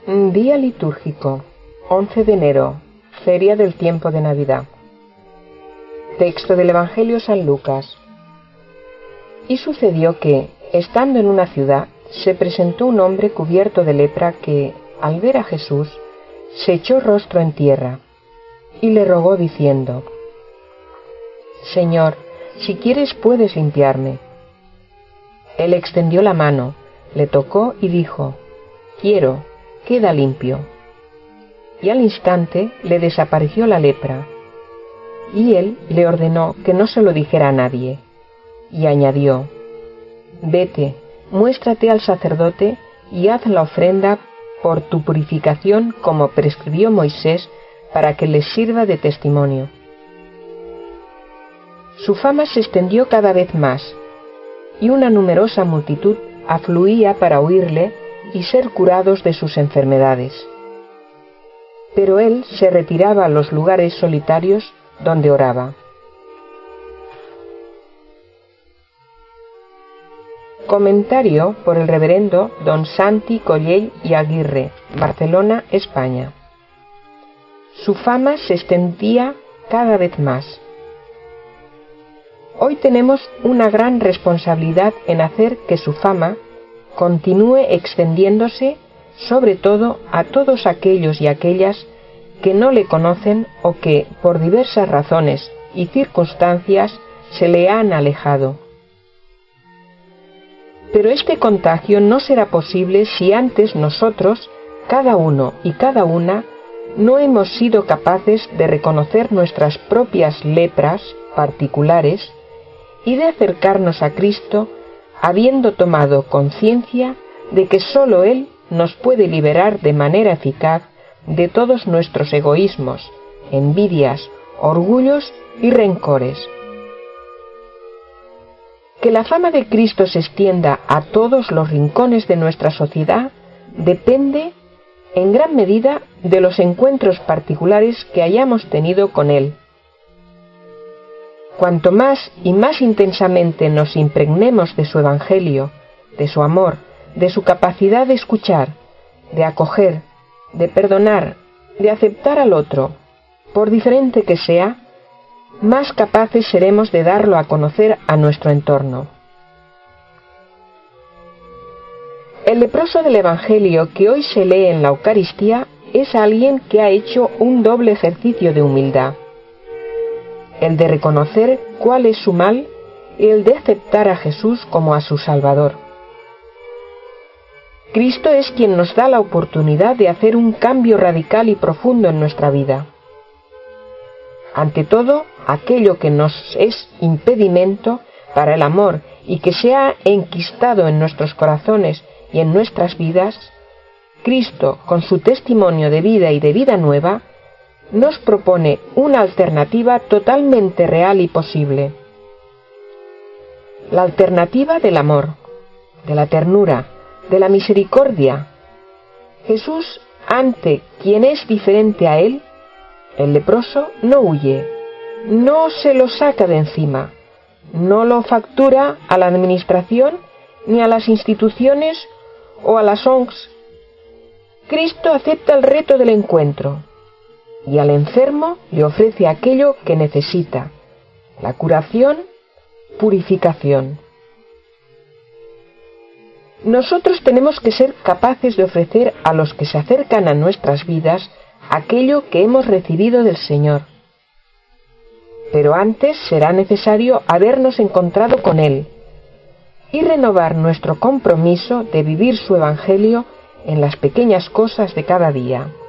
Día litúrgico, 11 de enero, Feria del Tiempo de Navidad. Texto del Evangelio San Lucas. Y sucedió que, estando en una ciudad, se presentó un hombre cubierto de lepra que, al ver a Jesús, se echó rostro en tierra, y le rogó diciendo: Señor, si quieres puedes limpiarme. Él extendió la mano, le tocó y dijo: Quiero, queda limpio. Y al instante le desapareció la lepra. Y él le ordenó que no se lo dijera a nadie. Y añadió: Vete, muéstrate al sacerdote y haz la ofrenda por tu purificación como prescribió Moisés, para que les sirva de testimonio. Su fama se extendió cada vez más, y una numerosa multitud afluía para oírle y ser curados de sus enfermedades. Pero él se retiraba a los lugares solitarios donde oraba. Comentario por el reverendo don Santi Collell y Aguirre, Barcelona, España. Su fama se extendía cada vez más. Hoy tenemos una gran responsabilidad en hacer que su fama continúe extendiéndose, sobre todo a todos aquellos y aquellas que no le conocen o que, por diversas razones y circunstancias, se le han alejado. Pero este contagio no será posible si antes nosotros, cada uno y cada una, no hemos sido capaces de reconocer nuestras propias lepras particulares y de acercarnos a Cristo, habiendo tomado conciencia de que sólo Él nos puede liberar de manera eficaz de todos nuestros egoísmos, envidias, orgullos y rencores. Que la fama de Cristo se extienda a todos los rincones de nuestra sociedad depende, en gran medida, de los encuentros particulares que hayamos tenido con Él. Cuanto más y más intensamente nos impregnemos de su Evangelio, de su amor, de su capacidad de escuchar, de acoger, de perdonar, de aceptar al otro, por diferente que sea, más capaces seremos de darlo a conocer a nuestro entorno. El leproso del Evangelio que hoy se lee en la Eucaristía es alguien que ha hecho un doble ejercicio de humildad: el de reconocer cuál es su mal y el de aceptar a Jesús como a su Salvador. Cristo es quien nos da la oportunidad de hacer un cambio radical y profundo en nuestra vida. Ante todo, aquello que nos es impedimento para el amor y que se ha enquistado en nuestros corazones y en nuestras vidas, Cristo, con su testimonio de vida y de vida nueva, nos propone una alternativa totalmente real y posible. La alternativa del amor, de la ternura, de la misericordia. Jesús, ante quien es diferente a él, el leproso, no huye, no se lo saca de encima, no lo factura a la administración ni a las instituciones o a las ONGs. Cristo acepta el reto del encuentro y al enfermo le ofrece aquello que necesita: la curación, purificación. Nosotros tenemos que ser capaces de ofrecer a los que se acercan a nuestras vidas aquello que hemos recibido del Señor. Pero antes será necesario habernos encontrado con Él y renovar nuestro compromiso de vivir su Evangelio en las pequeñas cosas de cada día.